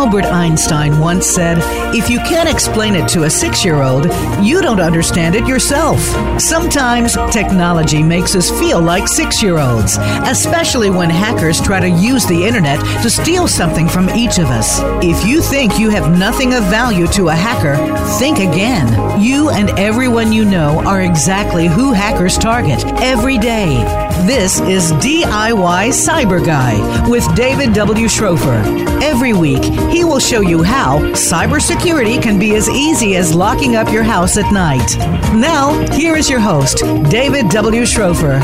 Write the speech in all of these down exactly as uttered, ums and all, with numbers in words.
Albert Einstein once said, "If you can't explain it to a six-year-old, you don't understand it yourself." Sometimes technology makes us feel like six-year-olds, especially when hackers try to use the internet to steal something from each of us. If you think you have nothing of value to a hacker, think again. You and everyone you know are exactly who hackers target every day. This is D I Y Cyber Guy with David W. Schrofer. Every week, he will show you how cybersecurity can be as easy as locking up your house at night. Now, here is your host, David W. Schrofer.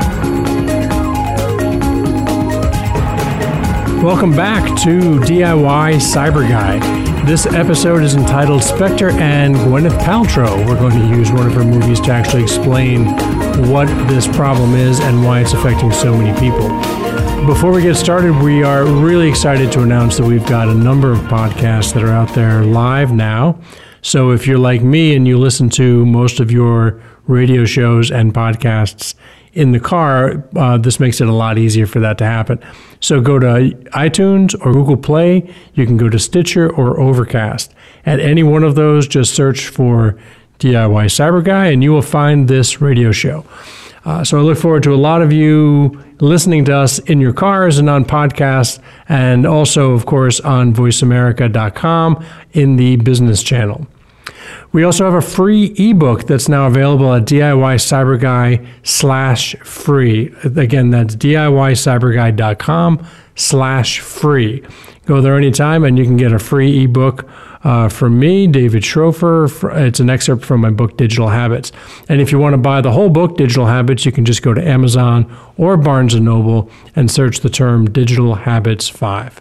Welcome back to D I Y Cyber Guy. This episode is entitled Spectre and Gwyneth Paltrow. We're going to use one of her movies to actually explain what this problem is and why it's affecting so many people. Before we get started, we are really excited to announce that we've got a number of podcasts that are out there live now. So if you're like me and you listen to most of your radio shows and podcasts in the car, uh, this makes it a lot easier for that to happen. So go to iTunes or Google Play. You can go to Stitcher or Overcast. At any one of those, just search for D I Y Cyber Guy and you will find this radio show. Uh, so I look forward to a lot of you listening to us in your cars and on podcasts, and also, of course, on voice america dot com in the business channel. We also have a free ebook that's now available at D I Y Cyber Guy slash free. Again, that's D I Y cyber guy dot com slash free. Go there anytime and you can get a free ebook uh, from me, David Schrofer. It's an excerpt from my book, Digital Habits. And if you want to buy the whole book, Digital Habits, you can just go to Amazon or Barnes and Noble and search the term Digital Habits five.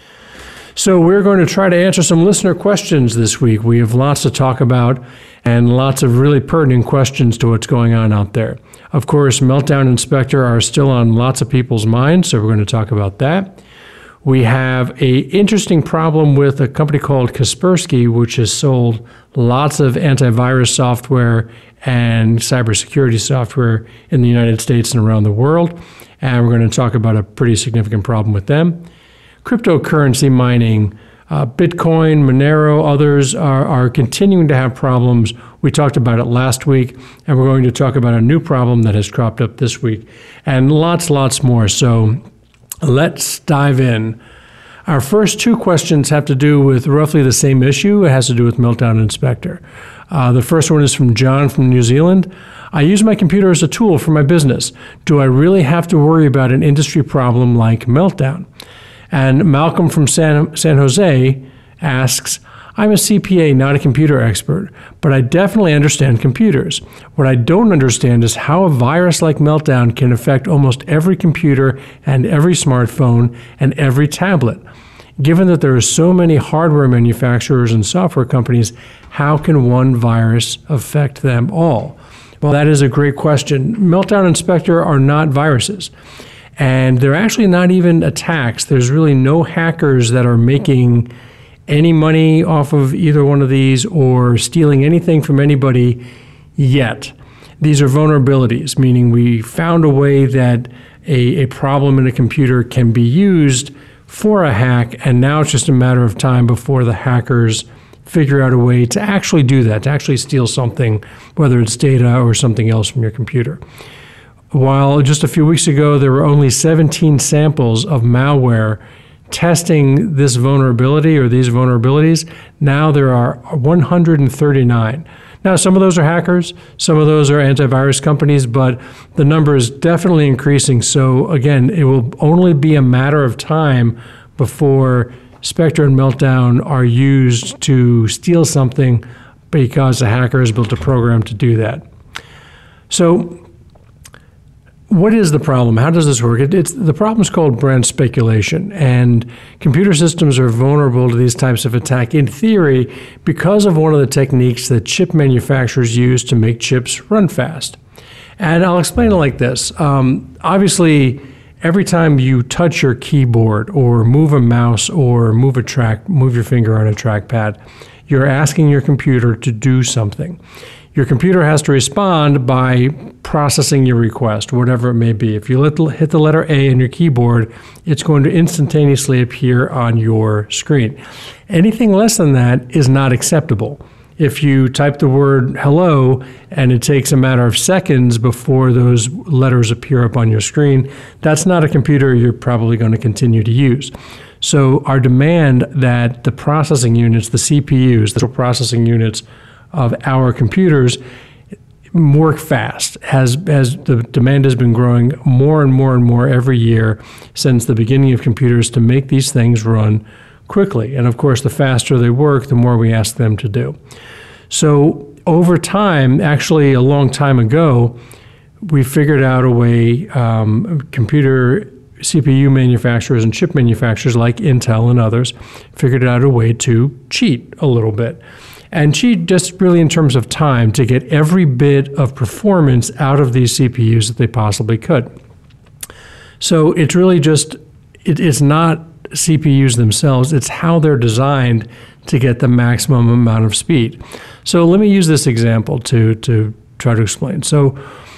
So we're going to try to answer some listener questions this week. We have lots to talk about and lots of really pertinent questions to what's going on out there. Of course, Meltdown and Spectre are still on lots of people's minds, so we're going to talk about that. We have an interesting problem with a company called Kaspersky, which has sold lots of antivirus software and cybersecurity software in the United States and around the world. And we're going to talk about a pretty significant problem with them. Cryptocurrency mining, uh, Bitcoin, Monero, others are, are continuing to have problems. We talked about it last week, and we're going to talk about a new problem that has cropped up this week, and lots, lots more. So let's dive in. Our first two questions have to do with roughly the same issue. It has to do with Meltdown and Spectre. Uh, the first one is from John from New Zealand. I use my computer as a tool for my business. Do I really have to worry about an industry problem like Meltdown? And Malcolm from San, San Jose asks, I'm a C P A, not a computer expert, but I definitely understand computers. What I don't understand is how a virus like Meltdown can affect almost every computer and every smartphone and every tablet. Given that there are so many hardware manufacturers and software companies, how can one virus affect them all? Well, that is a great question. Meltdown and Spectre are not viruses. And they're actually not even attacks. There's really no hackers that are making any money off of either one of these or stealing anything from anybody yet. These are vulnerabilities, meaning we found a way that a, a problem in a computer can be used for a hack, and now it's just a matter of time before the hackers figure out a way to actually do that, to actually steal something, whether it's data or something else from your computer. While just a few weeks ago, there were only seventeen samples of malware testing this vulnerability or these vulnerabilities, now there are one hundred thirty-nine. Now, some of those are hackers, some of those are antivirus companies, but the number is definitely increasing. So again, it will only be a matter of time before Spectre and Meltdown are used to steal something because a hacker has built a program to do that. So what is the problem? How does this work? It, it's the problem is called brand speculation, and computer systems are vulnerable to these types of attack in theory because of one of the techniques that chip manufacturers use to make chips run fast. And I'll explain it like this. Um, obviously, every time you touch your keyboard or move a mouse or move a track, move your finger on a trackpad, you're asking your computer to do something. Your computer has to respond by processing your request, whatever it may be. If you hit the letter A on your keyboard, it's going to instantaneously appear on your screen. Anything less than that is not acceptable. If you type the word hello and it takes a matter of seconds before those letters appear up on your screen, that's not a computer you're probably going to continue to use. So our demand that the processing units, the C P Us, the processing units of our computers work fast, has, as the demand has been growing more and more and more every year since the beginning of computers to make these things run quickly. And of course, the faster they work, the more we ask them to do. So over time, actually a long time ago, we figured out a way, um, computer C P U manufacturers and chip manufacturers like Intel and others figured out a way to cheat a little bit. And cheat just really in terms of time to get every bit of performance out of these C P Us that they possibly could. So it's really just, it, it's not C P Us themselves, it's how they're designed to get the maximum amount of speed. So let me use this example to, to try to explain. So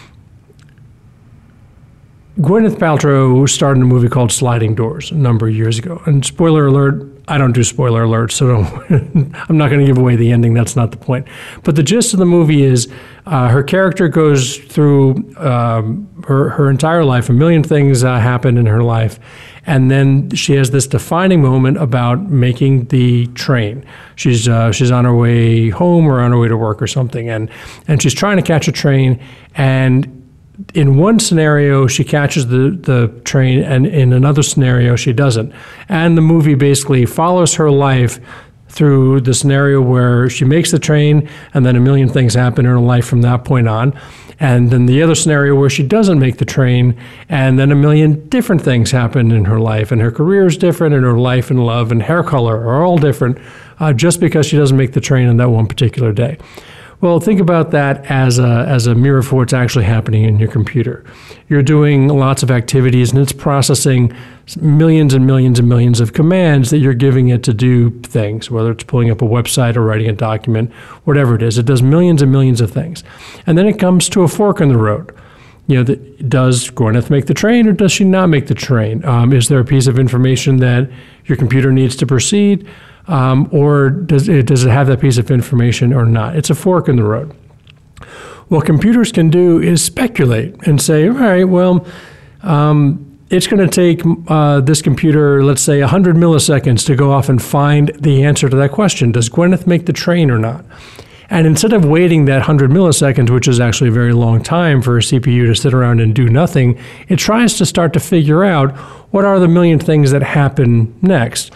Gwyneth Paltrow started a movie called Sliding Doors a number of years ago. And spoiler alert, I don't do spoiler alerts, so don't, I'm not going to give away the ending. That's not the point. But the gist of the movie is uh, her character goes through um, her, her entire life. A million things uh, happen in her life. And then she has this defining moment about making the train. She's uh, she's on her way home or on her way to work or something. And, and she's trying to catch a train. And in one scenario, she catches the, the train, and in another scenario, she doesn't. And the movie basically follows her life through the scenario where she makes the train, and then a million things happen in her life from that point on. And then the other scenario where she doesn't make the train, and then a million different things happen in her life. And her career is different, and her life and love and hair color are all different uh, just because she doesn't make the train on that one particular day. Well, think about that as a, as a mirror for what's actually happening in your computer. You're doing lots of activities, and it's processing millions and millions and millions of commands that you're giving it to do things, whether it's pulling up a website or writing a document, whatever it is. It does millions and millions of things. And then it comes to a fork in the road. You know, the, does Gwyneth make the train or does she not make the train? Um, is there a piece of information that your computer needs to proceed? Um, or does it, does it have that piece of information or not? It's a fork in the road. What computers can do is speculate and say, all right, well, um, it's going to take uh, this computer, let's say, one hundred milliseconds to go off and find the answer to that question. Does Gwyneth make the train or not? And instead of waiting that one hundred milliseconds, which is actually a very long time for a C P U to sit around and do nothing, it tries to start to figure out what are the million things that happen next.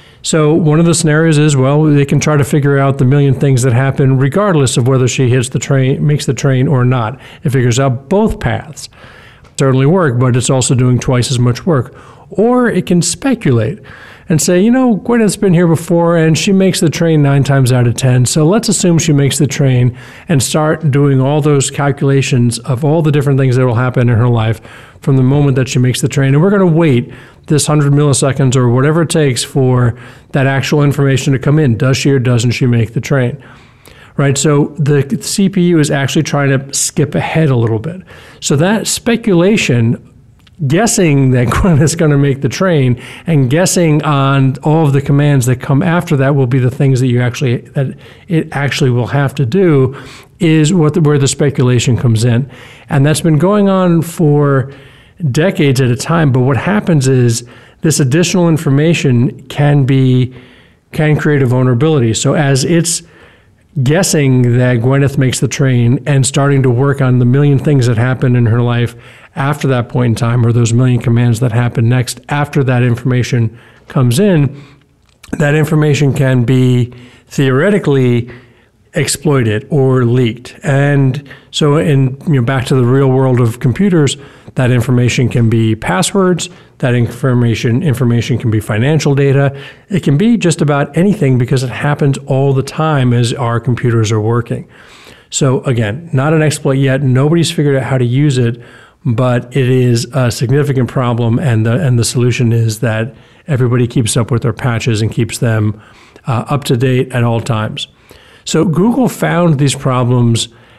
So one of the scenarios is, well, they can try to figure out the million things that happen regardless of whether she hits the train, makes the train or not. It figures out both paths. Certainly work, but it's also doing twice as much work. Or it can speculate and say, you know, Gwyneth's been here before and she makes the train nine times out of ten. So let's assume she makes the train and start doing all those calculations of all the different things that will happen in her life from the moment that she makes the train. And we're going to wait this one hundred milliseconds or whatever it takes for that actual information to come in. Does she or doesn't she make the train? Right, so the C P U is actually trying to skip ahead a little bit. So that speculation, guessing that Gwyneth's going to make the train and guessing on all of the commands that come after that will be the things that you actually that it actually will have to do, is what the, where the speculation comes in. And that's been going on for decades at a time. But what happens is this additional information can be can create a vulnerability. So as it's guessing that Gwyneth makes the train and starting to work on the million things that happen in her life after that point in time, or those million commands that happen next after that information comes in, that information can be theoretically exploited or leaked. And so in you know back to the real world of computers, that information can be passwords, that information information can be financial data. It can be just about anything because it happens all the time as our computers are working. So again, not an exploit yet. Nobody's figured out how to use it, but it is a significant problem, and the and the solution is that everybody keeps up with their patches and keeps them uh, up to date at all times. So Google found these problems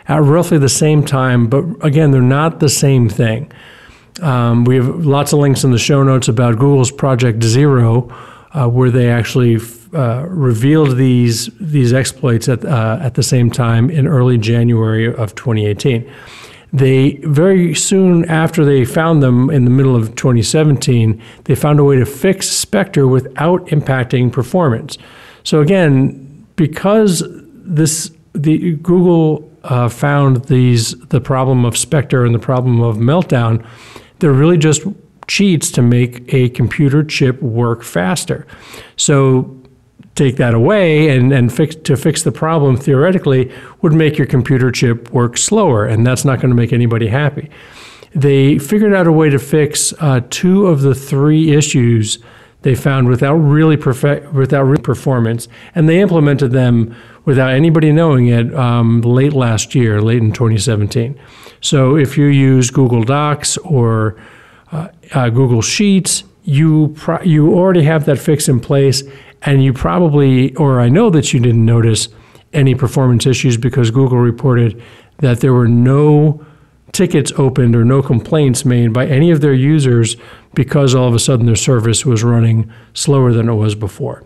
at roughly the same time, but again, they're not the same thing. Um, we have lots of links in the show notes about Google's Project Zero, uh, where they actually uh, revealed these these exploits at uh, at the same time in early January of twenty eighteen. They very soon after they found them in the middle of twenty seventeen, they found a way to fix Spectre without impacting performance. So again, because this the Google uh, found these the problem of Spectre and the problem of Meltdown, they're really just cheats to make a computer chip work faster. So take that away and, and fix to fix the problem theoretically would make your computer chip work slower, and that's not going to make anybody happy. They figured out a way to fix uh, two of the three issues they found without really perfect, without real performance, and they implemented them without anybody knowing it um, late last year, late in twenty seventeen. So if you use Google Docs or uh, uh, Google Sheets, you pro- you already have that fix in place, and you probably, or I know that you didn't notice any performance issues because Google reported that there were no tickets opened or no complaints made by any of their users because all of a sudden their service was running slower than it was before.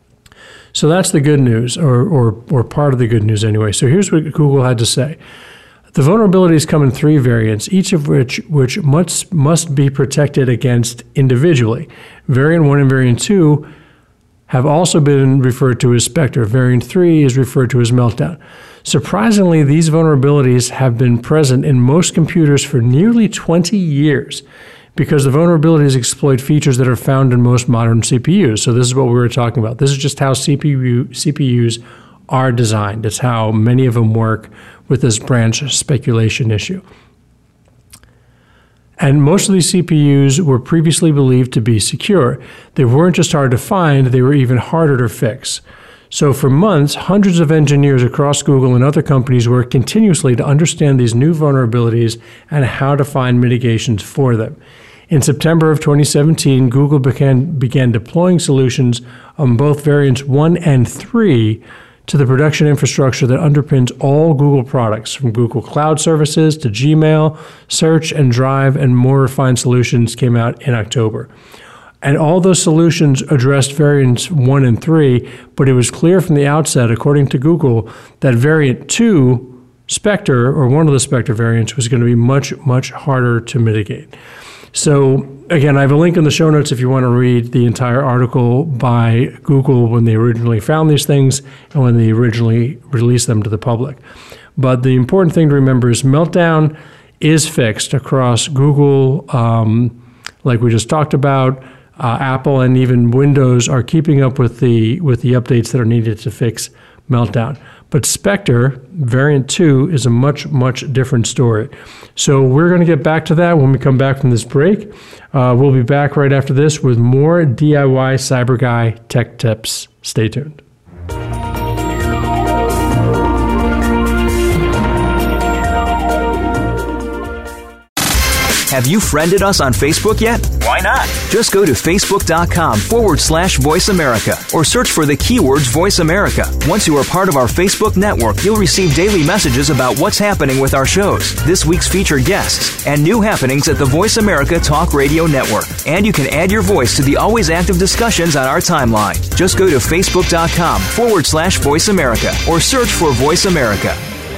So that's the good news, or, or, or part of the good news anyway. So here's what Google had to say. The vulnerabilities come in three variants, each of which which must, must be protected against individually. Variant one and variant two have also been referred to as Spectre. Variant three is referred to as Meltdown. Surprisingly, these vulnerabilities have been present in most computers for nearly twenty years because the vulnerabilities exploit features that are found in most modern C P Us. So this is what we were talking about. This is just how C P U, C P Us are designed. It's how many of them work with this branch speculation issue. And most of these C P Us were previously believed to be secure. They weren't just hard to find, they were even harder to fix. So for months, hundreds of engineers across Google and other companies worked continuously to understand these new vulnerabilities and how to find mitigations for them. In September of twenty seventeen, Google began, began deploying solutions on both variants one and three to the production infrastructure that underpins all Google products, from Google Cloud Services to Gmail, Search, and Drive, and more refined solutions came out in October. And all those solutions addressed variants one and three, but it was clear from the outset, according to Google, that variant two, Spectre, or one of the Spectre variants, was going to be much, much harder to mitigate. So again, I have a link in the show notes if you want to read the entire article by Google when they originally found these things and when they originally released them to the public. But the important thing to remember is Meltdown is fixed across Google, um, like we just talked about. Uh, Apple and even Windows are keeping up with the with the updates that are needed to fix Meltdown. But Spectre, variant two, is a much, much different story. So we're going to get back to that when we come back from this break. Uh, we'll be back right after this with more D I Y Cyber Guy tech tips. Stay tuned. Have you friended us on Facebook yet? Why not? Just go to facebook.com forward slash Voice America or search for the keywords Voice America. Once you are part of our Facebook network, you'll receive daily messages about what's happening with our shows, this week's featured guests, and new happenings at the Voice America Talk Radio Network. And you can add your voice to the always active discussions on our timeline. Just go to facebook.com forward slash Voice America or search for Voice America.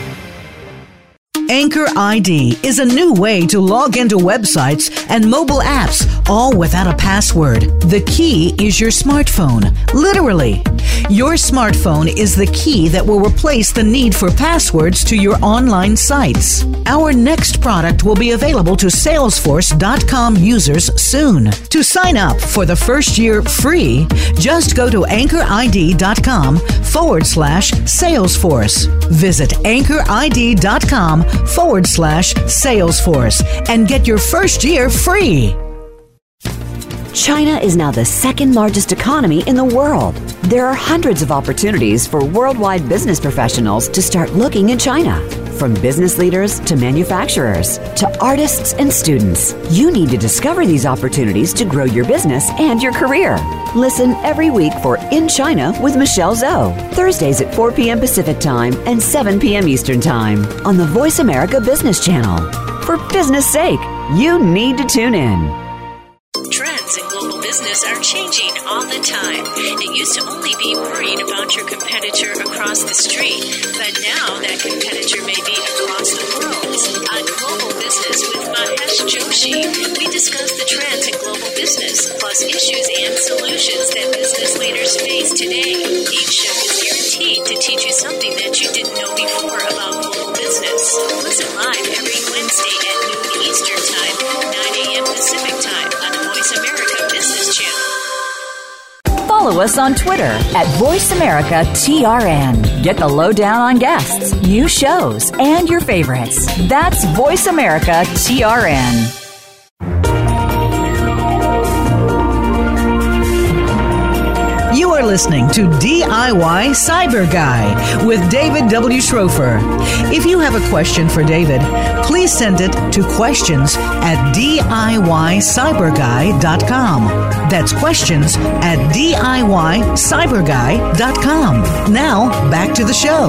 Anchor I D is a new way to log into websites and mobile apps, all without a password. The key is your smartphone, literally. Your smartphone is the key that will replace the need for passwords to your online sites. Our next product will be available to Salesforce dot com users soon. To sign up for the first year free, just go to anchorid.com forward slash Salesforce. Visit anchorid.com forward slash Salesforce and get your first year free. China is now the second largest economy in the world. There are hundreds of opportunities for worldwide business professionals to start looking in China. From business leaders to manufacturers to artists and students, you need to discover these opportunities to grow your business and your career. Listen every week for In China with Michelle Zhou, Thursdays at four p.m. Pacific Time and seven p.m. Eastern Time on the Voice America Business Channel. For business sake, you need to tune in. Trends in global business are changing all the time. It used to only be worrying about your competitor across the street, but now that competitor may be across the world. On Global Business with Mahesh Joshi, we discuss the trends in global business, plus issues and solutions that business leaders face today. Each show is guaranteed to teach you something that you didn't know before about global business. Listen live every Wednesday at noon Eastern Time, nine a.m. Pacific Time on the Voice America Business Channel. Follow us on Twitter at Voice America T R N. Get the lowdown on guests, new shows, and your favorites. That's Voice America T R N. You are listening to D I Y Cyber Guy with David W. Schrofer. If you have a question for David, please send it to questions at D I Y cyber guy dot com. That's questions at D I Y cyber guy dot com. Now, back to the show.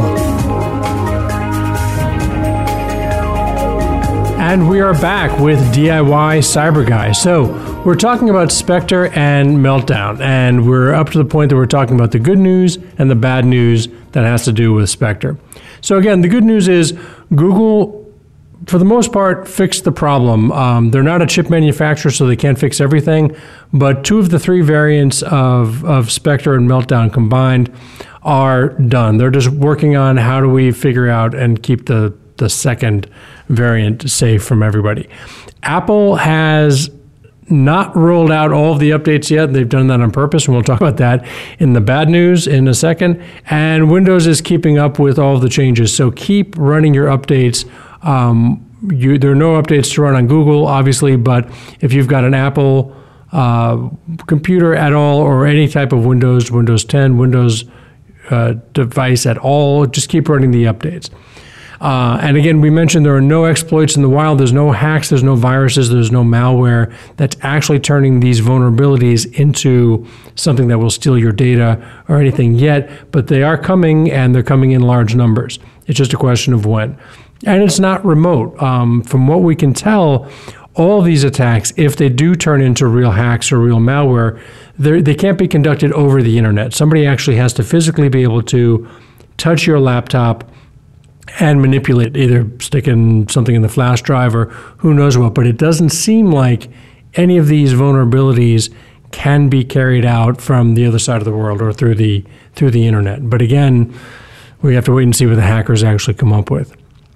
And we are back with D I Y Cyber Guy. So we're talking about Spectre and Meltdown, and we're up to the point that we're talking about the good news and the bad news that has to do with Spectre. So again, the good news is Google, for the most part, fixed the problem. Um, they're not a chip manufacturer, so they can't fix everything, but two of the three variants of, of Spectre and Meltdown combined are done. They're just working on how do we figure out and keep the, the second variant safe from everybody. Apple has not rolled out all of the updates yet. They've done that on purpose, and we'll talk about that in the bad news in a second. And Windows is keeping up with all of the changes, so keep running your updates. Um, you, there are no updates to run on Google, obviously, but if you've got an Apple uh, computer at all, or any type of Windows, Windows ten, Windows uh, device at all, just keep running the updates. Uh, and again, we mentioned there are no exploits in the wild. There's no hacks, there's no viruses, there's no malware that's actually turning these vulnerabilities into something that will steal your data or anything yet, but they are coming, and they're coming in large numbers. It's just a question of when. And it's not remote. Um, from what we can tell, all these attacks, if they do turn into real hacks or real malware, they can't be conducted over the internet. Somebody actually has to physically be able to touch your laptop and manipulate, either sticking something in the flash drive or who knows what. But it doesn't seem like any of these vulnerabilities can be carried out from the other side of the world or through the through the internet. But again, we have to wait and see what the hackers actually come up with.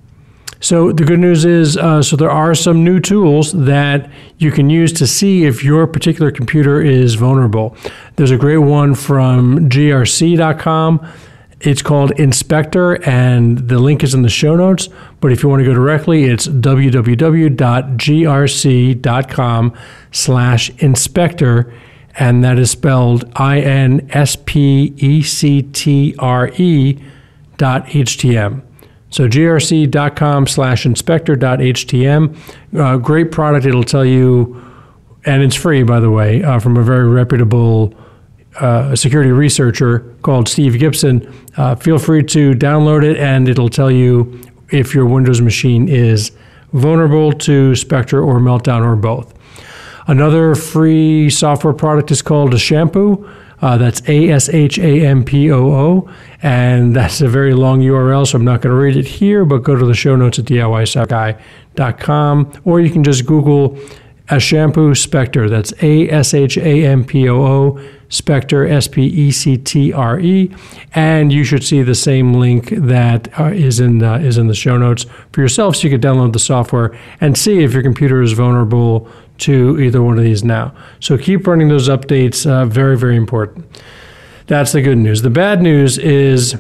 So the good news is, uh, so there are some new tools that you can use to see if your particular computer is vulnerable. There's a great one from G R C dot com. It's called Inspector, and the link is in the show notes. But if you want to go directly, it's w w w dot g r c dot com slash inspector, and that is spelled I N S P E C T R E dot H T M. So G R C dot com slash inspector dot H T M. Uh, great product. It'll tell you, and it's free, by the way, uh, from a very reputable Uh, a security researcher called Steve Gibson. Uh, feel free to download it, and it'll tell you if your Windows machine is vulnerable to Spectre or Meltdown or both. Another free software product is called Ashampoo. Uh, that's A S H A M P O O, and that's a very long U R L, so I'm not going to read it here, but go to the show notes at D I Y cyber guy dot com, or you can just Google Ashampoo Spectre. That's A S H A M P O O, Spectre, S P E C T R E, and you should see the same link that uh, is in uh, is in the show notes for yourself, so you can download the software and see if your computer is vulnerable to either one of these now. So keep running those updates, uh, very, very important. That's the good news. The bad news is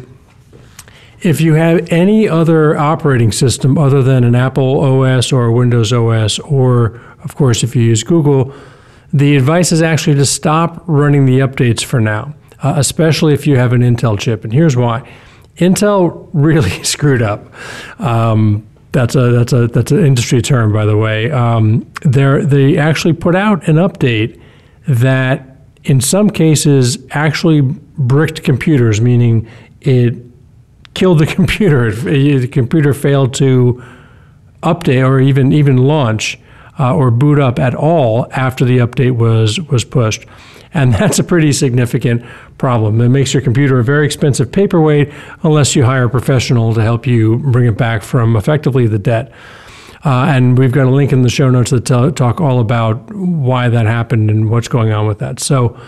if you have any other operating system other than an Apple O S or a Windows O S, or of course if you use Google, the advice is actually to stop running the updates for now, uh, especially if you have an Intel chip. And here's why. Intel really screwed up. Um, that's a that's a that's an industry term, by the way. Um, they they actually put out an update that, in some cases, actually bricked computers, meaning it killed the computer. It, the computer failed to update or even even launch uh, or boot up at all after the update was was pushed. And that's a pretty significant problem. It makes your computer a very expensive paperweight unless you hire a professional to help you bring it back from effectively the dead. Uh, and we've got a link in the show notes that tell, talk all about why that happened and what's going on with that. So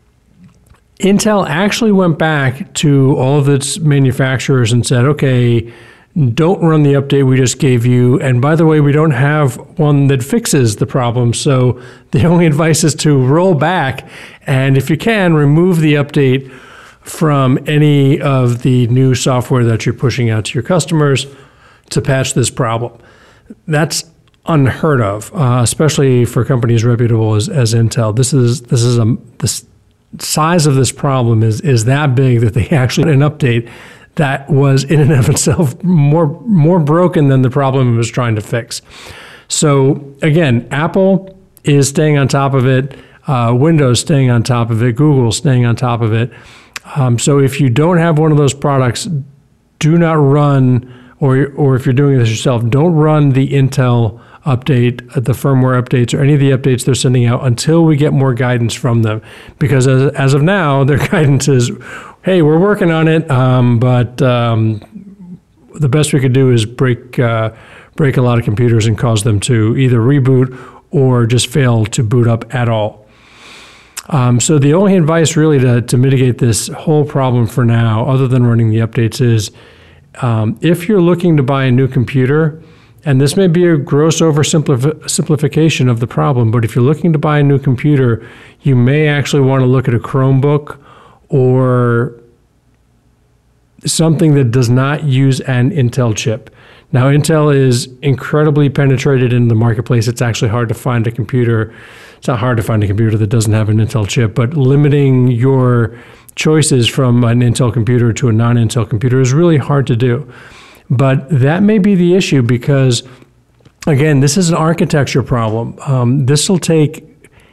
Intel actually went back to all of its manufacturers and said, okay, don't run the update we just gave you. And by the way, we don't have one that fixes the problem. So the only advice is to roll back. And if you can, remove the update from any of the new software that you're pushing out to your customers to patch this problem. That's unheard of, uh, especially for companies reputable as, as Intel. This is this is a this size of this problem is is that big that they actually had an update that was in and of itself more more broken than the problem it was trying to fix. So again, Apple is staying on top of it, uh, Windows staying on top of it, Google staying on top of it. Um, so if you don't have one of those products, do not run, or or if you're doing this yourself, don't run the Intel update, the firmware updates, or any of the updates they're sending out until we get more guidance from them. Because as, as of now, their guidance is, hey, we're working on it, um, but um, the best we could do is break uh, break a lot of computers and cause them to either reboot or just fail to boot up at all. Um, so the only advice really to, to mitigate this whole problem for now, other than running the updates, is um, if you're looking to buy a new computer, and this may be a gross oversimplification of the problem, but if you're looking to buy a new computer, you may actually want to look at a Chromebook or something that does not use an Intel chip. Now, Intel is incredibly penetrated in the marketplace. It's actually hard to find a computer. It's not hard to find a computer that doesn't have an Intel chip, but limiting your choices from an Intel computer to a non-Intel computer is really hard to do. But that may be the issue because, again, this is an architecture problem. Um, this will take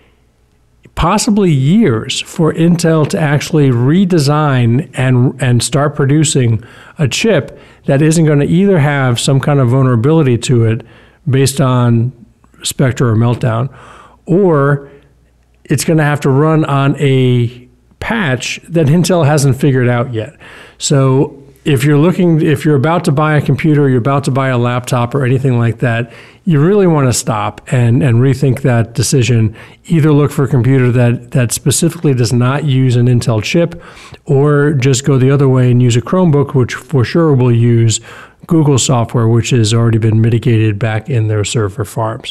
possibly years for Intel to actually redesign and and start producing a chip that isn't going to either have some kind of vulnerability to it based on Spectre or Meltdown, or it's going to have to run on a patch that Intel hasn't figured out yet. So if you're looking, if you're about to buy a computer, you're about to buy a laptop or anything like that, you really want to stop and, and rethink that decision. Either look for a computer that, that specifically does not use an Intel chip, or just go the other way and use a Chromebook, which for sure will use Google software, which has already been mitigated back in their server farms.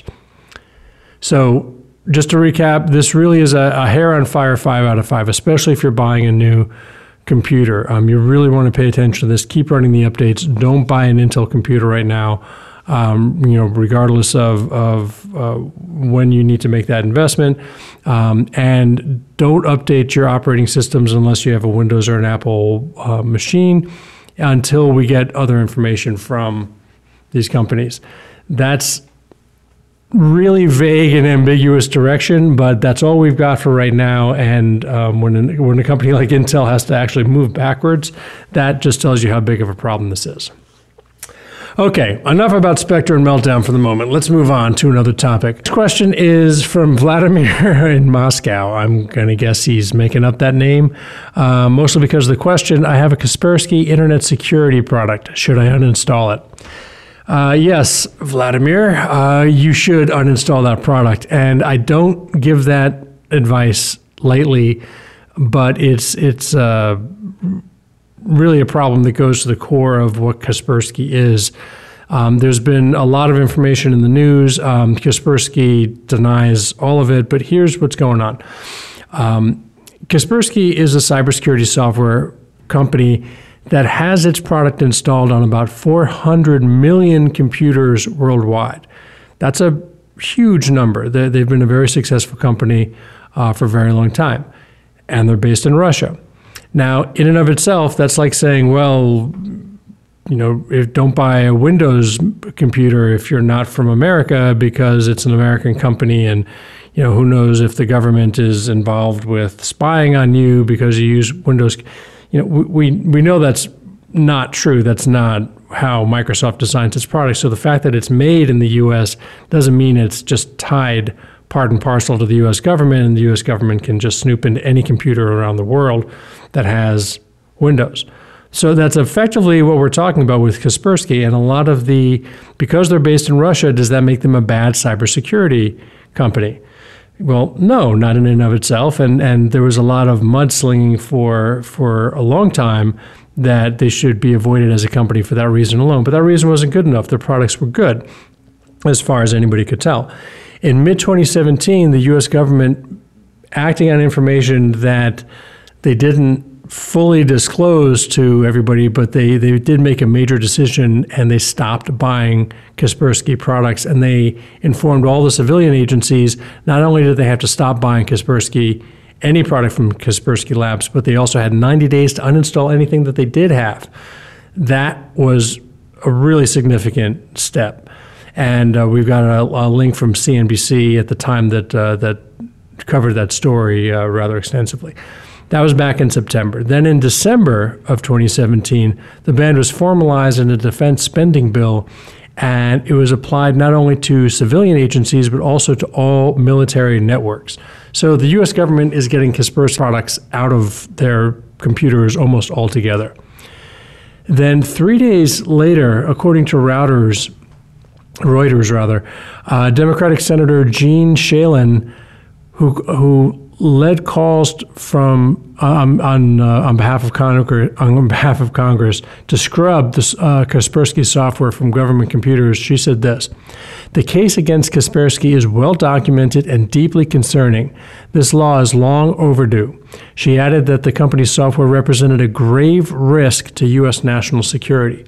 So just to recap, this really is a, a hair on fire five out of five, especially if you're buying a new computer. Um, you really want to pay attention to this. Keep running the updates. Don't buy an Intel computer right now, um, you know, regardless of, of uh, when you need to make that investment. Um, and don't update your operating systems unless you have a Windows or an Apple uh, machine until we get other information from these companies. That's really vague and ambiguous direction, but that's all we've got for right now. And um, when, an, when a company like Intel has to actually move backwards, that just tells you how big of a problem this is. Okay, enough about Spectre and Meltdown for the moment. Let's move on to another topic. This question is from Vladimir in Moscow. I'm going to guess he's making up that name, uh, mostly because of the question, I have a Kaspersky Internet Security product. Should I uninstall it? Uh, yes, Vladimir, uh, you should uninstall that product. And I don't give that advice lightly, but it's it's uh, really a problem that goes to the core of what Kaspersky is. Um, there's been a lot of information in the news. Um, Kaspersky denies all of it, but here's what's going on. Um, Kaspersky is a cybersecurity software company that has its product installed on about four hundred million computers worldwide. That's a huge number. They, they've been a very successful company uh, for a very long time, and they're based in Russia. Now, in and of itself, that's like saying, well, you know, if, don't buy a Windows computer if you're not from America because it's an American company, and you know, who knows if the government is involved with spying on you because you use Windows. You know, we we know that's not true. That's not how Microsoft designs its products. So the fact that it's made in the U S doesn't mean it's just tied part and parcel to the U S government, and the U S government can just snoop into any computer around the world that has Windows. So that's effectively what we're talking about with Kaspersky. And a lot of the, because they're based in Russia, does that make them a bad cybersecurity company? Well, no, not in and of itself. And and there was a lot of mudslinging for for a long time that they should be avoided as a company for that reason alone. But that reason wasn't good enough. Their products were good, as far as anybody could tell. In mid twenty seventeen, the U S government, acting on information that they didn't fully disclose to everybody, but they, they did make a major decision, and they stopped buying Kaspersky products, and they informed all the civilian agencies. Not only did they have to stop buying Kaspersky, any product from Kaspersky Labs, but they also had ninety days to uninstall anything that they did have. That was a really significant step. And uh, we've got a, a link from C N B C at the time that uh, that covered that story uh, rather extensively. That was back in September. Then in December of twenty seventeen, the ban was formalized in a defense spending bill, and it was applied not only to civilian agencies, but also to all military networks. So the U S government is getting Kaspersky products out of their computers almost altogether. Then three days later, according to Reuters, Reuters rather, uh, Democratic Senator Gene Shalin, who who led calls from um, on uh, on behalf of Congress on behalf of Congress to scrub the uh, Kaspersky software from government computers. She said this: "The case against Kaspersky is well documented and deeply concerning. This law is long overdue." She added that the company's software represented a grave risk to U S national security.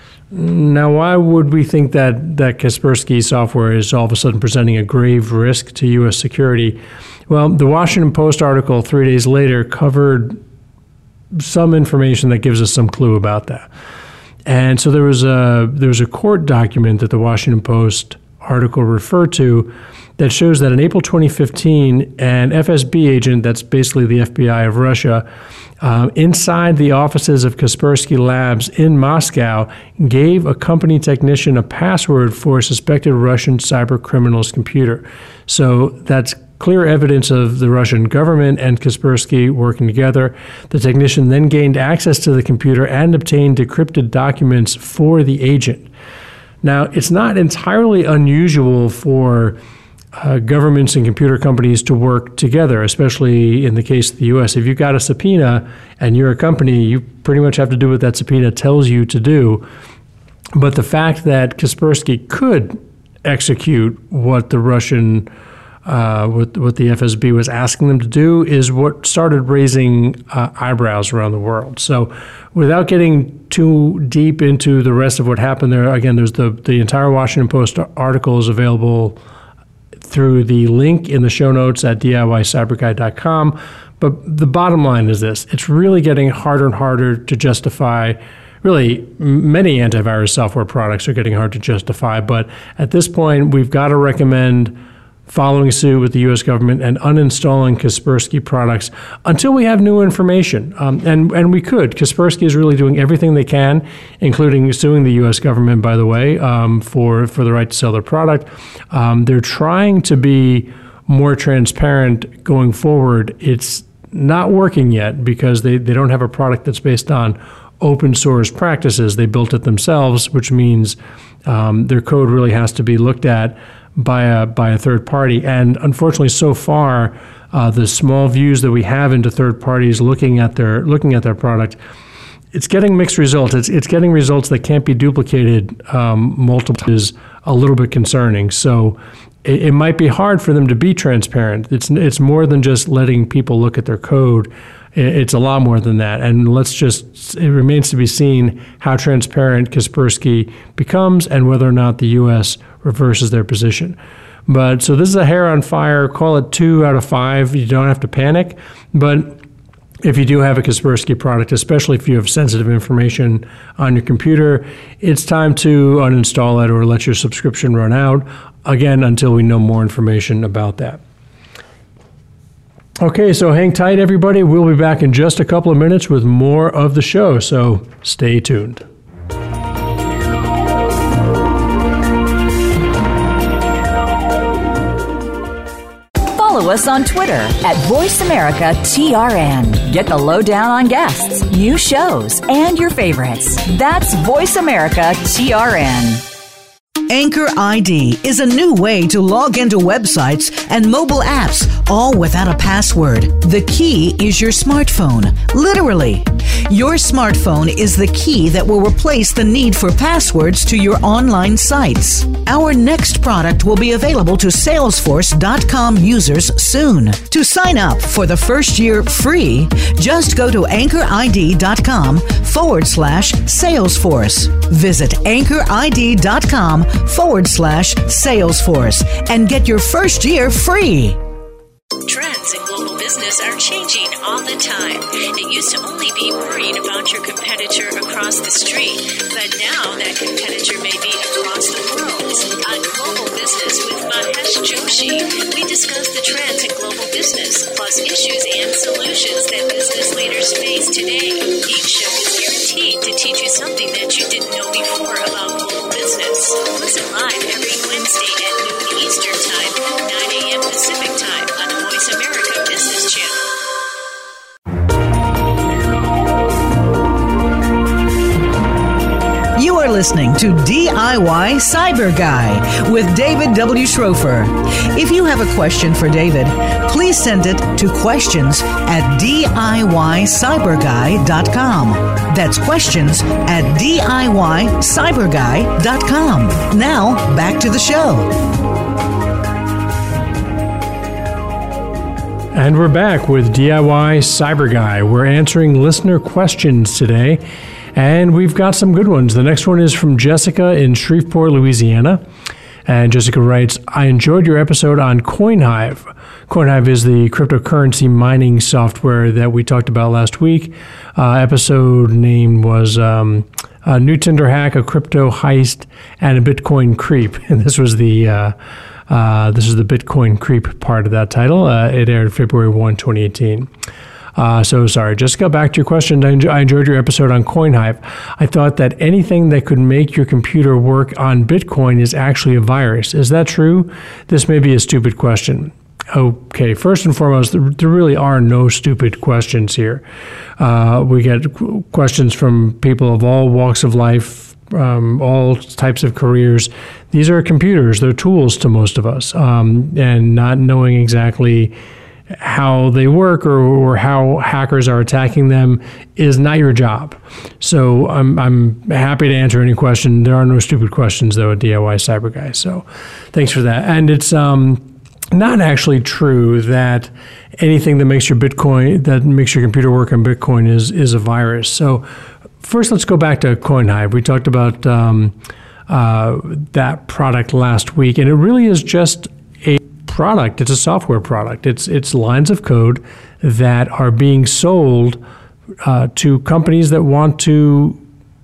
Now, why would we think that, that Kaspersky software is all of a sudden presenting a grave risk to U S security? Well, the Washington Post article three days later covered some information that gives us some clue about that. And so there was a there was a court document that the Washington Post article referred to that shows that in April twenty fifteen, an F S B agent, that's basically the F B I of Russia, uh, inside the offices of Kaspersky Labs in Moscow, gave a company technician a password for a suspected Russian cyber criminal's computer. So that's clear evidence of the Russian government and Kaspersky working together. The technician then gained access to the computer and obtained decrypted documents for the agent. Now, it's not entirely unusual for uh, governments and computer companies to work together, especially in the case of the U S. If you've got a subpoena and you're a company, you pretty much have to do what that subpoena tells you to do. But the fact that Kaspersky could execute what the Russian, uh, what, what the F S B was asking them to do is what started raising uh, eyebrows around the world. So without getting too deep into the rest of what happened there, again, there's the, the entire Washington Post article is available through the link in the show notes at D I Y cyber guy dot com. But the bottom line is this: it's really getting harder and harder to justify. Really, many antivirus software products are getting hard to justify. But at this point, we've got to recommend following suit with the U S government and uninstalling Kaspersky products until we have new information. Um, and, and we could. Kaspersky is really doing everything they can, including suing the U S government, by the way, um, for, for the right to sell their product. Um, they're trying to be more transparent going forward. It's not working yet because they, they don't have a product that's based on open source practices. They built it themselves, which means um, their code really has to be looked at by a by a third party. And unfortunately, so far, uh, the small views that we have into third parties looking at their looking at their product, it's getting mixed results. It's it's getting results that can't be duplicated um, multiple is a little bit concerning. So it, it might be hard for them to be transparent. It's it's more than just letting people look at their code. It's a lot more than that. And let's just, it remains to be seen how transparent Kaspersky becomes and whether or not the U S reverses their position. But so this is a hair on fire. Call it two out of five. You don't have to panic. But if you do have a Kaspersky product, especially if you have sensitive information on your computer, it's time to uninstall it or let your subscription run out, again, until we know more information about that. Okay, so hang tight, everybody. We'll be back in just a couple of minutes with more of the show, so stay tuned. Follow us on Twitter at Voice America T R N. Get the lowdown on guests, new shows, and your favorites. That's Voice America T R N. Anchor I D is a new way to log into websites and mobile apps, all without a password. The key is your smartphone, literally. Your smartphone is the key that will replace the need for passwords to your online sites. Our next product will be available to Salesforce dot com users soon. To sign up for the first year free, just go to Anchor I D dot com forward slash Salesforce. Visit Anchor I D dot com forward slash Salesforce and get your first year free. Trends in global business are changing all the time. It used to only be worrying about your competitor across the street, but now that competitor may be across the world. On Global Business with Mahesh Joshi, we discuss the trends in global business, plus issues and solutions that business leaders face today. Each show is guaranteed to teach you something that you didn't know before about global business. Listen live every Wednesday at noon Eastern Time, nine a.m. Pacific Time on the Voice America Business Channel. You are listening to D I Y Cyber Guy with David W. Schrofer. If you have a question for David, please send it to questions at D I Y cyber guy dot com. That's questions at D I Y cyber guy dot com. Now, back to the show. And we're back with D I Y Cyber Guy. We're answering listener questions today, and we've got some good ones. The next one is from Jessica in Shreveport, Louisiana. And Jessica writes, I enjoyed your episode on CoinHive. CoinHive is the cryptocurrency mining software that we talked about last week. Uh, episode name was um, a New Tinder Hack, a Crypto Heist, and a Bitcoin Creep. And this was the uh, uh, this is the Bitcoin Creep part of that title. Uh, it aired February first, twenty eighteen. Uh, so sorry, Jessica, back to your question. I, enjoy, I enjoyed your episode on CoinHive. I thought that anything that could make your computer work on Bitcoin is actually a virus. Is that true? This may be a stupid question. Okay, first and foremost, there, there really are no stupid questions here. Uh, we get questions from people of all walks of life, um, all types of careers. These are computers. They're tools to most of us. Um, and not knowing exactly how they work or, or how hackers are attacking them is not your job. So I'm I'm happy to answer any question. There are no stupid questions, though, at D I Y Cyber Guy. So thanks for that. And it's um, not actually true that anything that makes your Bitcoin, that makes your computer work on Bitcoin is, is a virus. So first, let's go back to CoinHive. We talked about um, uh, that product last week, and it really is just a product. It's a software product. It's it's lines of code that are being sold uh, to companies that want to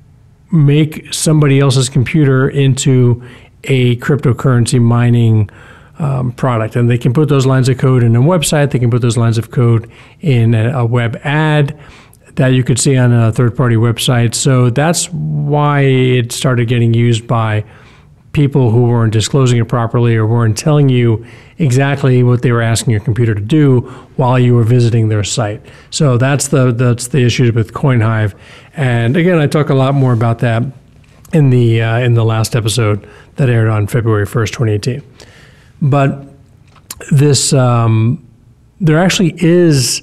make somebody else's computer into a cryptocurrency mining um, product. And they can put those lines of code in a website. They can put those lines of code in a, a web ad that you could see on a third-party website. So that's why it started getting used by people who weren't disclosing it properly or weren't telling you exactly what they were asking your computer to do while you were visiting their site. So that's the that's the issue with CoinHive. And again, I talk a lot more about that in the uh, in the last episode that aired on February first, twenty eighteen. But this um, there actually is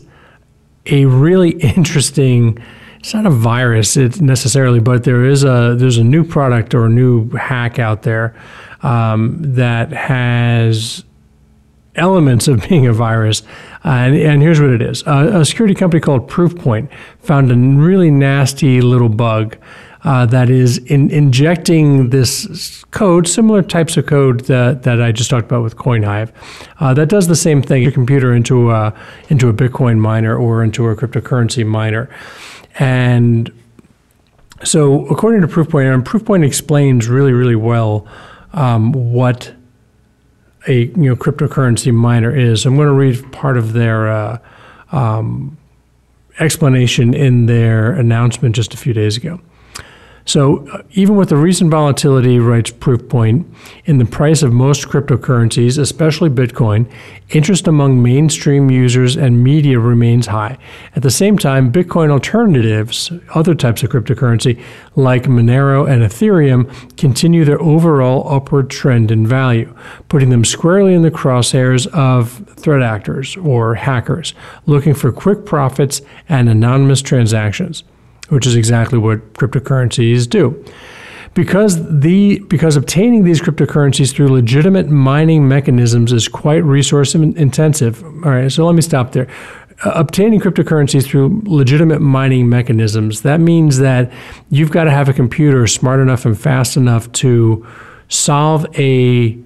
a really interesting. It's not a virus it necessarily, but there is a there's a new product or a new hack out there um, that has elements of being a virus. Uh, and, and here's what it is. Uh, a security company called Proofpoint found a really nasty little bug uh, that is in injecting this code, similar types of code that, that I just talked about with CoinHive, uh, that does the same thing, your computer into a, into a Bitcoin miner or into a cryptocurrency miner. And so according to Proofpoint, and Proofpoint explains really, really well um, what a you know cryptocurrency miner is. I'm going to read part of their uh, um, explanation in their announcement just a few days ago. So uh, even with the recent volatility, writes Proofpoint, in the price of most cryptocurrencies, especially Bitcoin, interest among mainstream users and media remains high. At the same time, Bitcoin alternatives, other types of cryptocurrency like Monero and Ethereum, continue their overall upward trend in value, putting them squarely in the crosshairs of threat actors or hackers looking for quick profits and anonymous transactions, which is exactly what cryptocurrencies do. Because the because obtaining these cryptocurrencies through legitimate mining mechanisms is quite resource intensive. All right, so let me stop there. Uh, obtaining cryptocurrencies through legitimate mining mechanisms, that means that you've got to have a computer smart enough and fast enough to solve a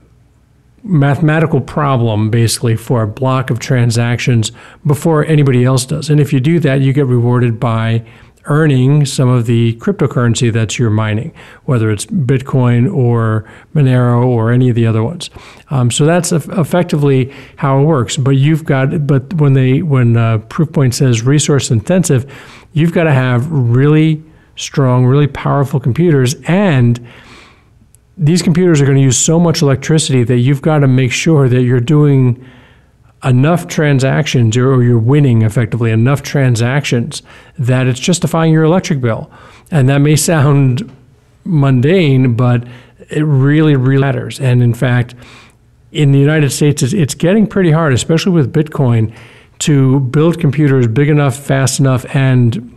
mathematical problem, basically, for a block of transactions before anybody else does. And if you do that, you get rewarded by earning some of the cryptocurrency that you're mining, whether it's Bitcoin or Monero or any of the other ones. Um, so that's effectively how it works. But you've got, but when they, when uh, Proofpoint says resource intensive, you've got to have really strong, really powerful computers, and these computers are going to use so much electricity that you've got to make sure that you're doing enough transactions, or you're winning effectively enough transactions that it's justifying your electric bill. And that may sound mundane, but it really, really matters. And in fact, in the United States, it's, it's getting pretty hard, especially with Bitcoin, to build computers big enough, fast enough, and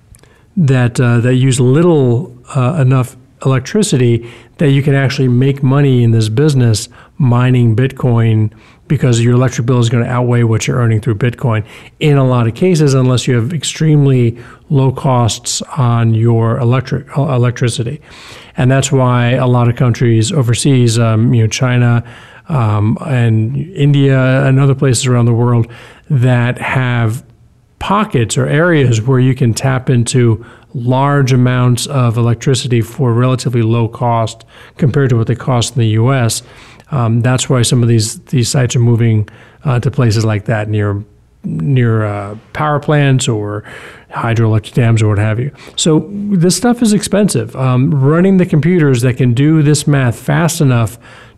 that uh, that use little uh, enough electricity that you can actually make money in this business mining Bitcoin, because your electric bill is going to outweigh what you're earning through Bitcoin in a lot of cases, unless you have extremely low costs on your electric electricity. And that's why a lot of countries overseas, um, you know, China um, and India and other places around the world, that have pockets or areas where you can tap into large amounts of electricity for relatively low cost compared to what they cost in the U S. Um, that's why some of these these sites are moving uh, to places like that, near near uh, power plants or hydroelectric dams or what have you. So this stuff is expensive. Um, running the computers that can do this math fast enough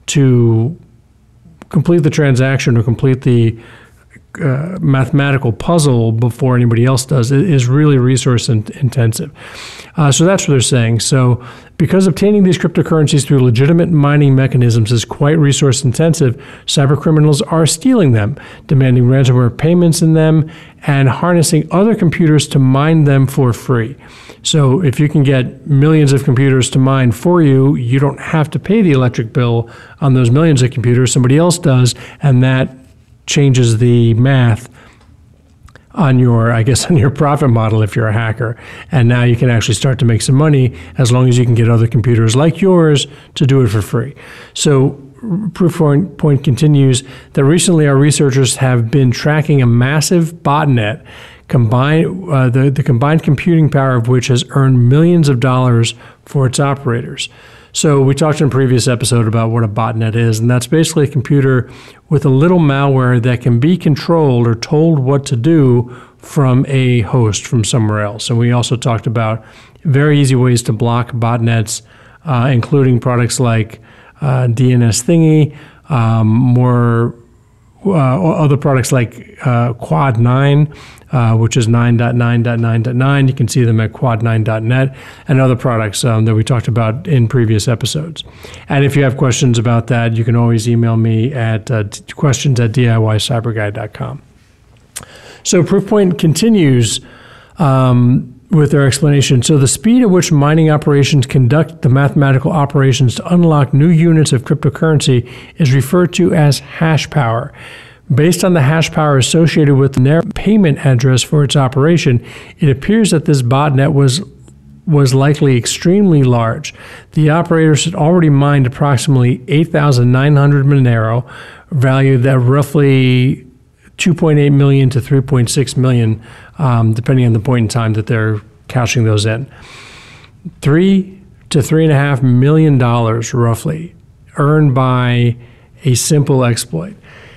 to complete the transaction or complete the Uh, mathematical puzzle before anybody else does is really resource in- intensive. Uh, so that's what they're saying. So because obtaining these cryptocurrencies through legitimate mining mechanisms is quite resource intensive, cyber criminals are stealing them, demanding ransomware payments in them, and harnessing other computers to mine them for free. So if you can get millions of computers to mine for you, you don't have to pay the electric bill on those millions of computers. Somebody else does, and that changes the math on your, I guess, on your profit model if you're a hacker. And now you can actually start to make some money as long as you can get other computers like yours to do it for free. So Proofpoint continues that recently our researchers have been tracking a massive botnet, combined, uh, the, the combined computing power of which has earned millions of dollars for its operators. So we talked in a previous episode about what a botnet is, and that's basically a computer with a little malware that can be controlled or told what to do from a host from somewhere else. And we also talked about very easy ways to block botnets, uh, including products like uh, D N S Thingy, um, more uh, other products like uh, Quad nine, Uh, which is nine dot nine dot nine dot nine. You can see them at quad nine dot net, and other products um, that we talked about in previous episodes. And if you have questions about that, you can always email me at uh, questions at D I Y cyber guide dot com. So Proofpoint continues um, with their explanation. So the speed at which mining operations conduct the mathematical operations to unlock new units of cryptocurrency is referred to as hash power. Based on the hash power associated with the payment address for its operation, it appears that this botnet was was likely extremely large. The operators had already mined approximately eight thousand nine hundred Monero, valued at roughly two point eight million to three point six million, um, depending on the point in time that they're caching those in. Three to three and a half million dollars, roughly, earned by a simple exploit.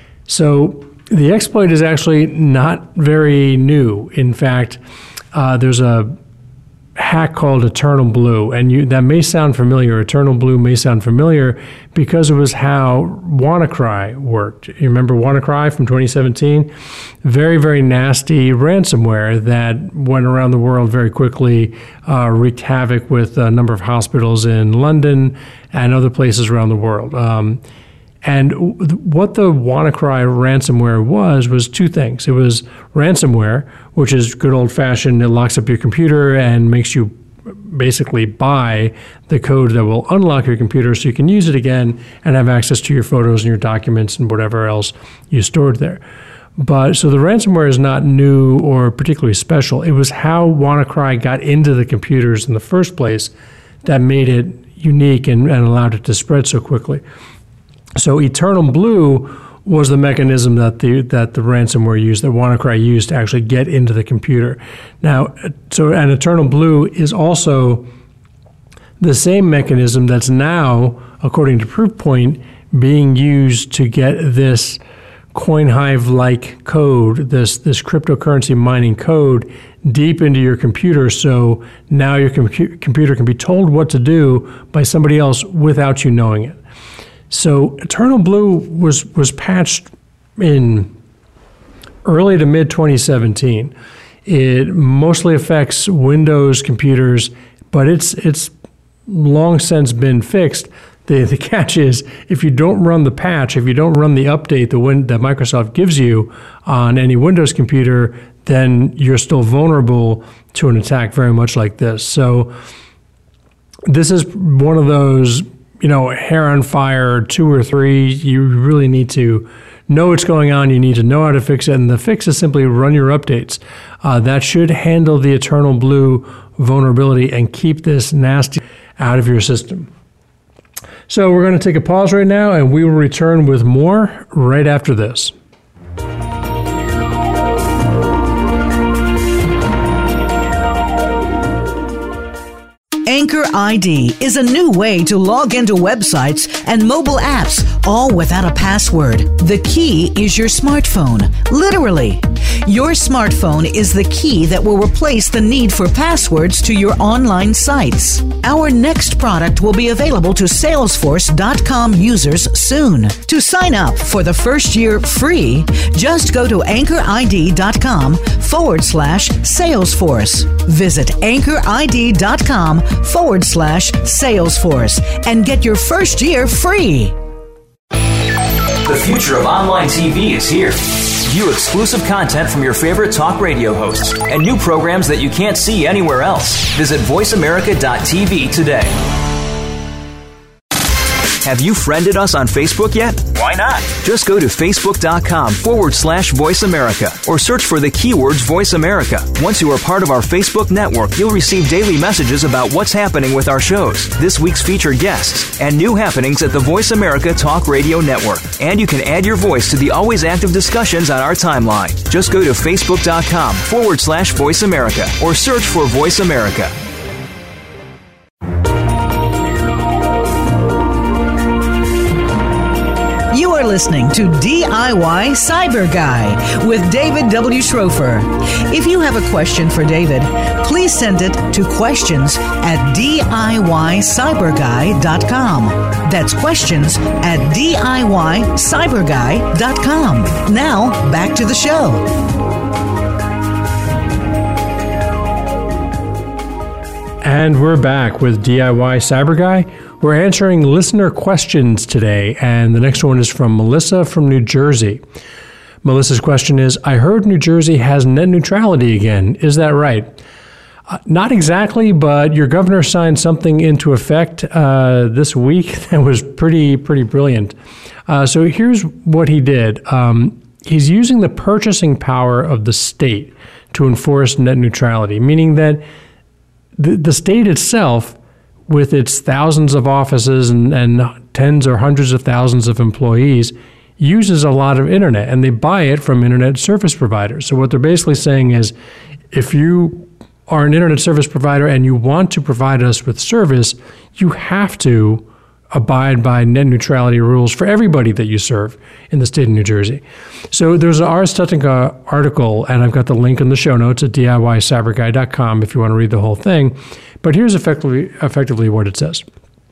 So the exploit is actually not very new. In fact, uh, there's a hack called Eternal Blue, and you, that may sound familiar. Eternal Blue may sound familiar because it was how WannaCry worked. You remember WannaCry from twenty seventeen? Very, very nasty ransomware that went around the world very quickly, uh, wreaked havoc with a number of hospitals in London and other places around the world. Um, And what the WannaCry ransomware was, was two things. It was ransomware, which is good old-fashioned, it locks up your computer and makes you basically buy the code that will unlock your computer so you can use it again and have access to your photos and your documents and whatever else you stored there. But so the ransomware is not new or particularly special. It was how WannaCry got into the computers in the first place that made it unique and, and allowed it to spread so quickly. So Eternal Blue was the mechanism that the that the ransomware used, that WannaCry used to actually get into the computer. Now, so and Eternal Blue is also the same mechanism that's now, according to Proofpoint, being used to get this CoinHive-like code, this this cryptocurrency mining code, deep into your computer. So now your compu- computer can be told what to do by somebody else without you knowing it. So Eternal Blue was was patched in early to mid twenty seventeen. It mostly affects Windows computers, but it's it's long since been fixed. The the catch is if you don't run the patch, if you don't run the update the win, that Microsoft gives you on any Windows computer, then you're still vulnerable to an attack very much like this. So this is one of those, you know, hair on fire, two or three. You really need to know what's going on. You need to know how to fix it. And the fix is simply run your updates. Uh, that should handle the Eternal Blue vulnerability and keep this nasty out of your system. So we're going to take a pause right now, and we will return with more right after this. Anchor I D is a new way to log into websites and mobile apps, all without a password. The key is your smartphone, literally. Your smartphone is the key that will replace the need for passwords to your online sites. Our next product will be available to Salesforce dot com users soon. To sign up for the first year free, just go to anchor I D dot com forward slash Salesforce. Visit anchor I D dot com forward slash Salesforce and get your first year free. The future of online T V is here. View exclusive content from your favorite talk radio hosts and new programs that you can't see anywhere else. Visit voice america dot t v today. Have you friended us on Facebook yet? Why not? Just go to facebook.com forward slash Voice America or search for the keywords Voice America. Once you are part of our Facebook network, you'll receive daily messages about what's happening with our shows, this week's featured guests, and new happenings at the Voice America Talk Radio Network. And you can add your voice to the always active discussions on our timeline. Just go to facebook.com forward slash Voice America or search for Voice America. You are listening to D I Y Cyber Guy with David W. Schrofer. If you have a question for David, please send it to questions at D I Y cyber guy dot com. That's questions at D I Y cyber guy dot com. Now, back to the show. And we're back with D I Y Cyber Guy. We're answering listener questions today, and the next one is from Melissa from New Jersey. Melissa's question is, I heard New Jersey has net neutrality again. Is that right? Uh, not exactly, but your governor signed something into effect uh, this week that was pretty, pretty brilliant. Uh, so here's what he did. Um, he's using the purchasing power of the state to enforce net neutrality, meaning that the, the state itself, with its thousands of offices and, and tens or hundreds of thousands of employees, uses a lot of internet, and they buy it from internet service providers. So what they're basically saying is, if you are an internet service provider and you want to provide us with service, you have to abide by net neutrality rules for everybody that you serve in the state of New Jersey. So there's an Ars Technica article, and I've got the link in the show notes at D I Y cyber guy dot com if you want to read the whole thing. But here's effectively effectively what it says.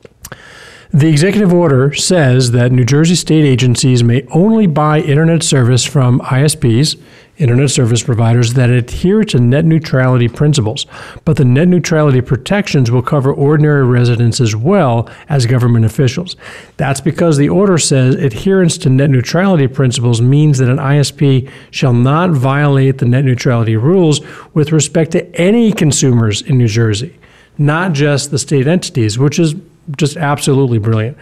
The executive order says that New Jersey state agencies may only buy internet service from I S Ps, internet service providers, that adhere to net neutrality principles. But the net neutrality protections will cover ordinary residents as well as government officials. That's because the order says adherence to net neutrality principles means that an I S P shall not violate the net neutrality rules with respect to any consumers in New Jersey, not just the state entities, which is just absolutely brilliant.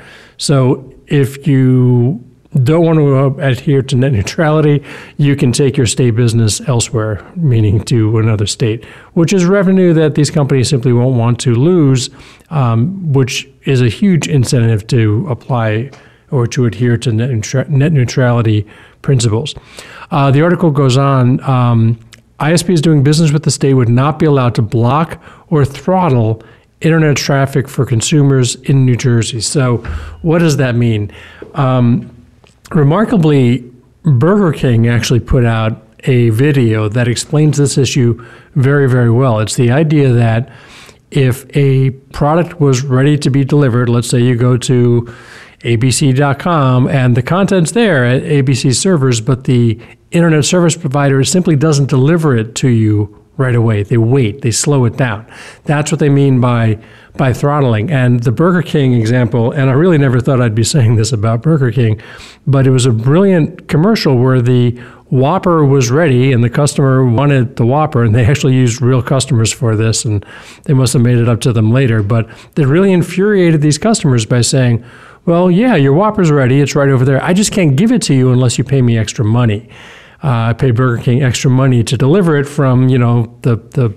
So if you don't want to adhere to net neutrality, you can take your state business elsewhere, meaning to another state, which is revenue that these companies simply won't want to lose, um, which is a huge incentive to apply or to adhere to net, neutra- net neutrality principles. Uh, the article goes on, um, I S Ps doing business with the state would not be allowed to block or throttle internet traffic for consumers in New Jersey. So what does that mean? Um, remarkably, Burger King actually put out a video that explains this issue very, very well. It's the idea that if a product was ready to be delivered, let's say you go to A B C dot com and the content's there at A B C servers, but the internet service provider simply doesn't deliver it to you right away. They wait, they slow it down. That's what they mean by by throttling. And the Burger King example, and I really never thought I'd be saying this about Burger King, but it was a brilliant commercial where the Whopper was ready and the customer wanted the Whopper, and they actually used real customers for this, and they must have made it up to them later. But they really infuriated these customers by saying, well, yeah, your Whopper's ready, it's right over there. I just can't give it to you unless you pay me extra money. Uh, I paid Burger King extra money to deliver it from, you know, the the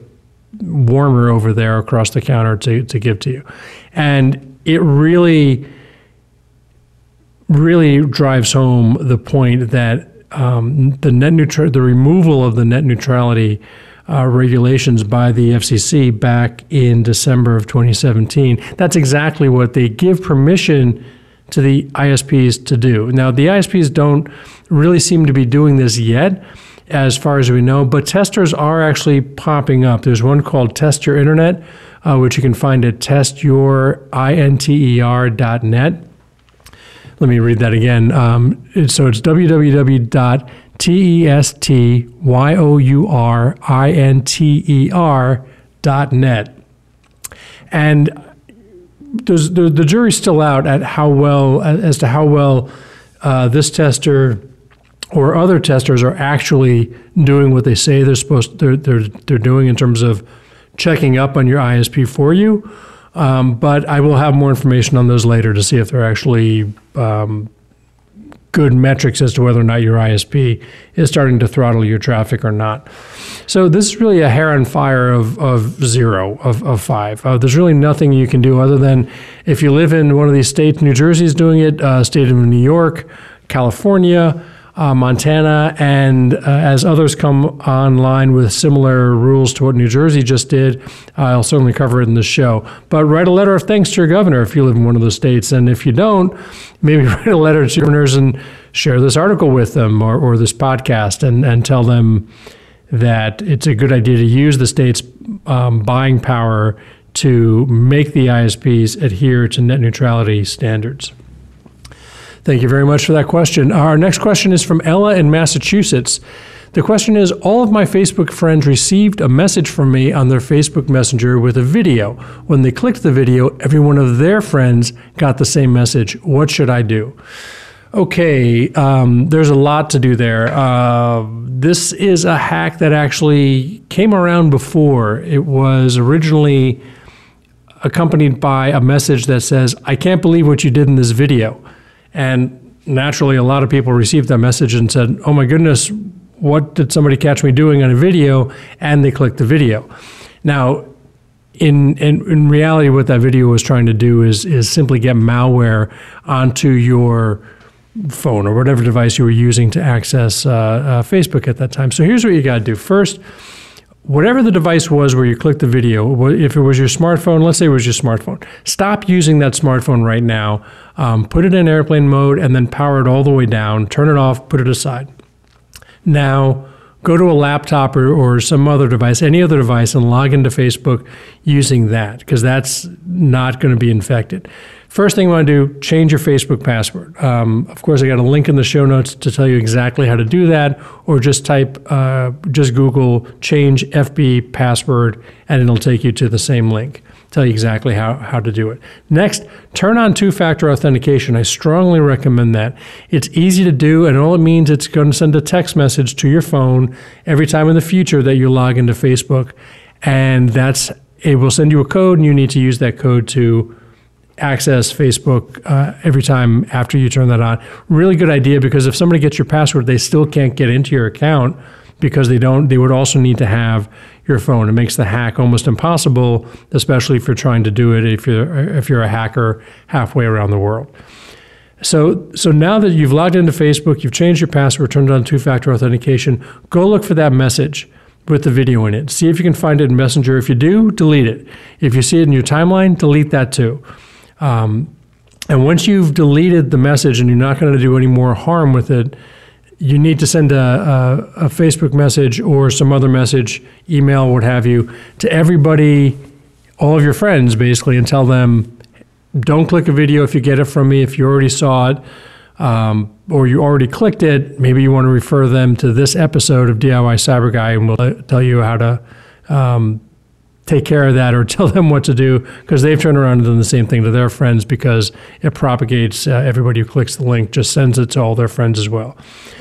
warmer over there across the counter to, to give to you. And it really, really drives home the point that um, the net neutral, the removal of the net neutrality uh, regulations by the F C C back in December of twenty seventeen, that's exactly what they give permission to the I S Ps to do. Now, the I S Ps don't really seem to be doing this yet, as far as we know, but testers are actually popping up. There's one called Test Your Internet, uh, which you can find at test your inter dot net. Let me read that again. Um, it, so it's w w w dot test your inter dot net. And there's, the, the jury's still out at how well, as to how well uh, this tester or other testers are actually doing what they say they're supposed they're they're they're doing in terms of checking up on your I S P for you. Um, but I will have more information on those later to see if they're actually um, good metrics as to whether or not your I S P is starting to throttle your traffic or not. So this is really a hair on fire of, of zero, of, of five. Uh, there's really nothing you can do other than if you live in one of these states, New Jersey's doing it, uh, state of New York, California, Uh, Montana, and uh, as others come online with similar rules to what New Jersey just did, uh, I'll certainly cover it in the show. But write a letter of thanks to your governor if you live in one of those states. And if you don't, maybe write a letter to your governors and share this article with them or, or this podcast and, and tell them that it's a good idea to use the state's um, buying power to make the I S Ps adhere to net neutrality standards. Thank you very much for that question. Our next question is from Ella in Massachusetts. The question is, all of my Facebook friends received a message from me on their Facebook Messenger with a video. When they clicked the video, every one of their friends got the same message. What should I do? Okay, um, there's a lot to do there. Uh, this is a hack that actually came around before. It was originally accompanied by a message that says, I can't believe what you did in this video. And naturally, a lot of people received that message and said, oh my goodness, what did somebody catch me doing on a video? And they clicked the video. Now, in, in in reality, what that video was trying to do is is simply get malware onto your phone or whatever device you were using to access uh, uh, Facebook at that time. So here's what you got to do. First, whatever the device was where you clicked the video, if it was your smartphone, let's say it was your smartphone, stop using that smartphone right now, um, put it in airplane mode, and then power it all the way down, turn it off, put it aside. Now, go to a laptop or, or some other device, any other device, and log into Facebook using that, because that's not going to be infected. First thing you want to do, change your Facebook password. Um, of course, I got a link in the show notes to tell you exactly how to do that, or just type, uh, just Google change F B password, and it'll take you to the same link, tell you exactly how, how to do it. Next, turn on two-factor authentication. I strongly recommend that. It's easy to do, and all it means, it's going to send a text message to your phone every time in the future that you log into Facebook, and that's it will send you a code, and you need to use that code to access Facebook uh, every time after you turn that on. Really good idea, because if somebody gets your password, they still can't get into your account because they don't. They would also need to have your phone. It makes the hack almost impossible, especially if you're trying to do it if you're if you're a hacker halfway around the world. So so now that you've logged into Facebook, you've changed your password, turned on two-factor authentication, go look for that message with the video in it. See if you can find it in Messenger. If you do, delete it. If you see it in your timeline, delete that too. Um, and once you've deleted the message and you're not going to do any more harm with it, you need to send a, a, a Facebook message or some other message, email, what have you, to everybody, all of your friends basically, and tell them, don't click a video if you get it from me. If you already saw it um, or you already clicked it, maybe you want to refer them to this episode of D I Y Cyber Guy, and we'll tell you how to um, take care of that, or tell them what to do, because they've turned around and done the same thing to their friends, because it propagates. Uh, everybody who clicks the link just sends it to all their friends as well.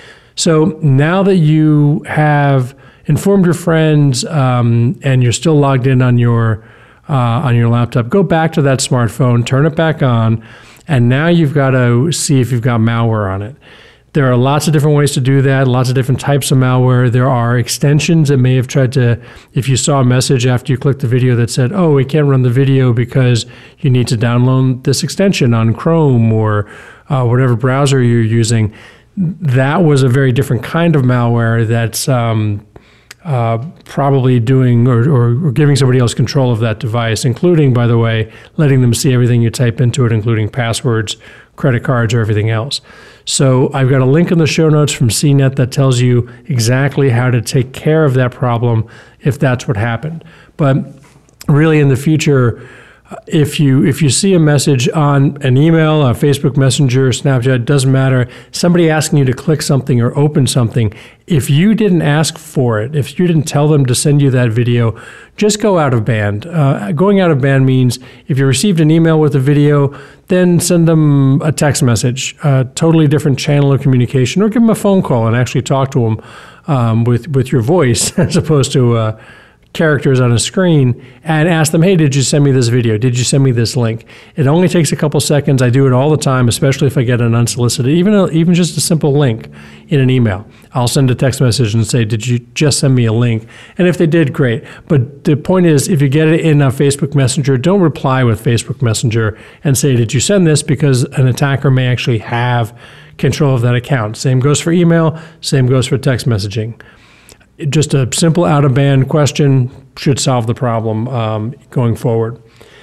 So now that you have informed your friends um, and you're still logged in on your uh, on your laptop, go back to that smartphone, turn it back on, and now you've got to see if you've got malware on it. There are lots of different ways to do that, lots of different types of malware. There are extensions that may have tried to, if you saw a message after you clicked the video that said, oh, we can't run the video because you need to download this extension on Chrome or uh, whatever browser you're using, that was a very different kind of malware that's um, uh, probably doing or, or, or giving somebody else control of that device, including, by the way, letting them see everything you type into it, including passwords, credit cards, or everything else. So I've got a link in the show notes from C net that tells you exactly how to take care of that problem if that's what happened. But really in the future, if you if you see a message on an email, a Facebook Messenger, Snapchat, it doesn't matter, somebody asking you to click something or open something, if you didn't ask for it, if you didn't tell them to send you that video, just go out of band. Uh, going out of band means if you received an email with a video, then send them a text message, a totally different channel of communication, or give them a phone call and actually talk to them um, with, with your voice as opposed to uh, characters on a screen, and ask them, hey, did you send me this video? Did you send me this link? It only takes a couple seconds. I do it all the time, especially if I get an unsolicited, even a, even just a simple link in an email. I'll send a text message and say, did you just send me a link? And if they did, great. But the point is, if you get it in a Facebook Messenger, don't reply with Facebook Messenger and say, did you send this? Because an attacker may actually have control of that account. Same goes for email, same goes for text messaging. Just a simple out-of-band question should solve the problem um, going forward.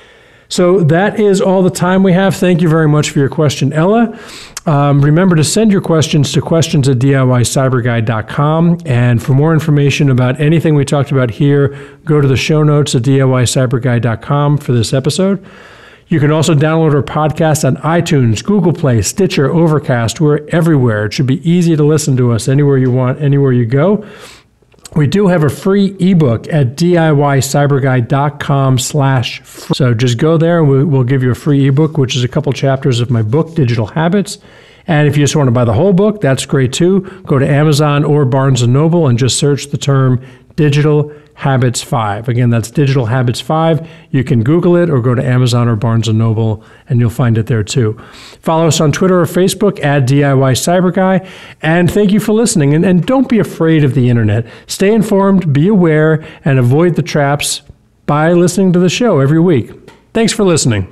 So that is all the time we have. Thank you very much for your question, Ella. Um, remember to send your questions to questions at D I Y cyber guy dot com. And for more information about anything we talked about here, go to the show notes at D I Y cyber guy dot com for this episode. You can also download our podcast on iTunes, Google Play, Stitcher, Overcast. We're everywhere. It should be easy to listen to us anywhere you want, anywhere you go. We do have a free ebook at D I Y cyber guy dot com slash free. So just go there and we'll, we'll give you a free ebook, which is a couple chapters of my book, Digital Habits. And if you just want to buy the whole book, that's great too. Go to Amazon or Barnes and Noble and just search the term Digital Habits five. Again, that's Digital Habits five. You can Google it or go to Amazon or Barnes and Noble and you'll find it there too. Follow us on Twitter or Facebook at D I Y Cyber Guy. And thank you for listening. And, and don't be afraid of the internet. Stay informed, be aware, and avoid the traps. Bye. by listening to the show every week. Thanks for listening.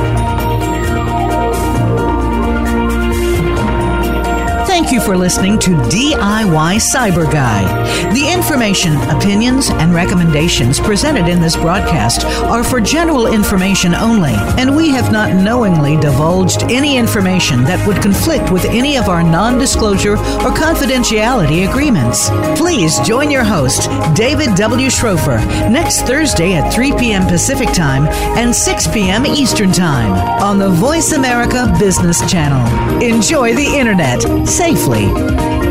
Thank you for listening to D I Y Cyber Guy. The information, opinions, and recommendations presented in this broadcast are for general information only, and we have not knowingly divulged any information that would conflict with any of our non-disclosure or confidentiality agreements. Please join your host, David W. Schrofer, next Thursday at three p.m. Pacific Time and six p.m. Eastern Time on the Voice America Business Channel. Enjoy the Internet safely.